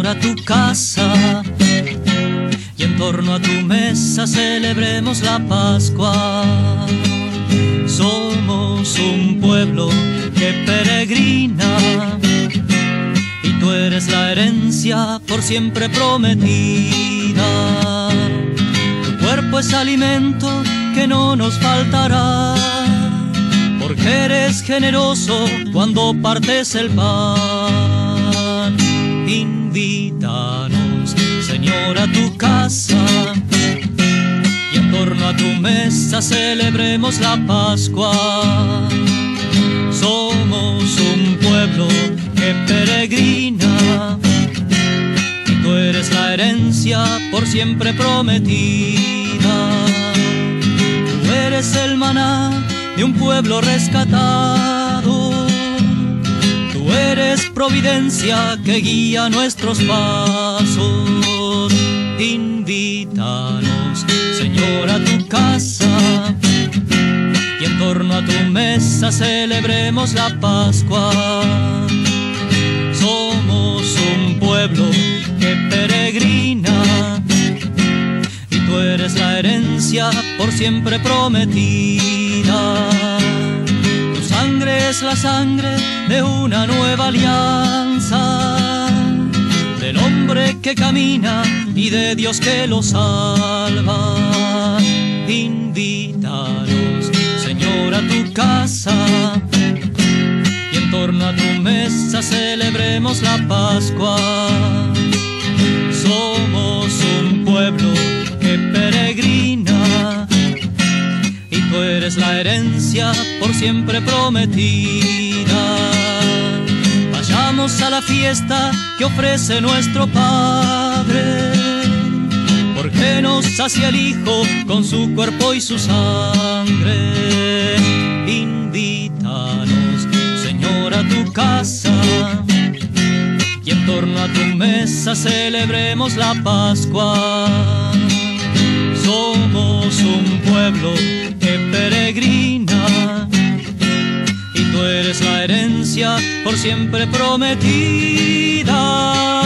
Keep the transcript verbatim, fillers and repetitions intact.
Señor, a tu casa, y en torno a tu mesa celebremos la Pascua. Somos un pueblo que peregrina, y tú eres la herencia por siempre prometida. Tu cuerpo es alimento que no nos faltará, porque eres generoso cuando partes el pan. Invítanos, Señor, a tu casa, y en torno a tu mesa celebremos la Pascua. Somos un pueblo que peregrina, y tú eres la herencia por siempre prometida. Tú eres el maná de un pueblo rescatado, tú eres providencia que guía nuestros pasos. Invítanos, Señor, a tu casa, y en torno a tu mesa celebremos la Pascua. Somos un pueblo que peregrina, y tú eres la herencia por siempre prometida. Tu sangre es la sangre de una nueva alianza, del hombre que camina y de Dios que lo salva. Invítanos, Señor, a tu casa, y en torno a tu mesa celebremos la Pascua. Somos un pueblo que peregrina, y tú eres la herencia por siempre prometida. Vayamos a la fiesta que ofrece nuestro Padre, porque nos sacia el Hijo con su cuerpo y su sangre. Invítanos, Señor, a tu casa, y en torno a tu mesa celebremos la Pascua. Somos un pueblo que peregrina, y tú eres la herencia por siempre prometida.